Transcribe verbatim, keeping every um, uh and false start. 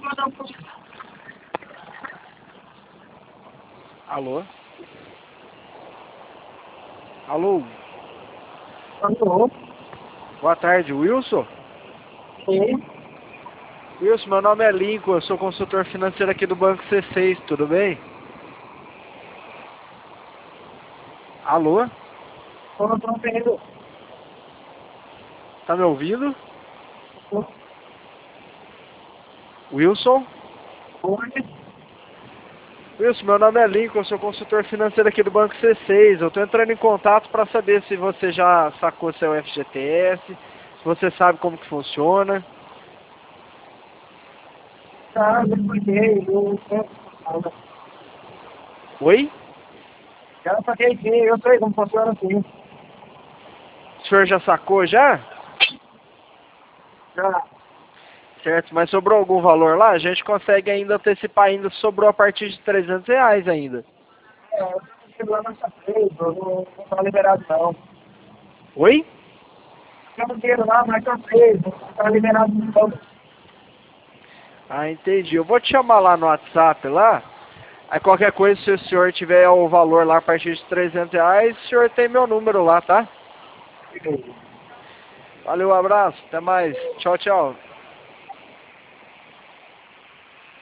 Alô? Alô? Alô? Boa tarde, Wilson? Sim. Wilson, meu nome é Lincoln, eu sou consultor financeiro aqui do Banco C seis, tudo bem? Alô? Eu não tô vendo. Tá me ouvindo? Wilson? Oi? Wilson, meu nome é Lincoln, eu sou consultor financeiro aqui do Banco C seis. Eu tô entrando em contato para saber se você já sacou seu F G T S, se você sabe como que funciona. Tá, eu paguei. Eu Oi? já paguei sim, eu sei como funciona assim. O senhor já sacou já? Já. Certo, mas sobrou algum valor lá? A gente consegue ainda antecipar ainda, sobrou a partir de trezentos reais ainda. É, eu chego lá nessa vez, eu não não tá liberado não. Oi? Eu não quero lá, mas tá feio, não tá liberado não. Ah, entendi. Eu vou te chamar lá no WhatsApp lá. Aí qualquer coisa, se o senhor tiver o valor lá a partir de trezentos reais, o senhor tem meu número lá, tá? Valeu, um abraço, até mais. Tchau, tchau.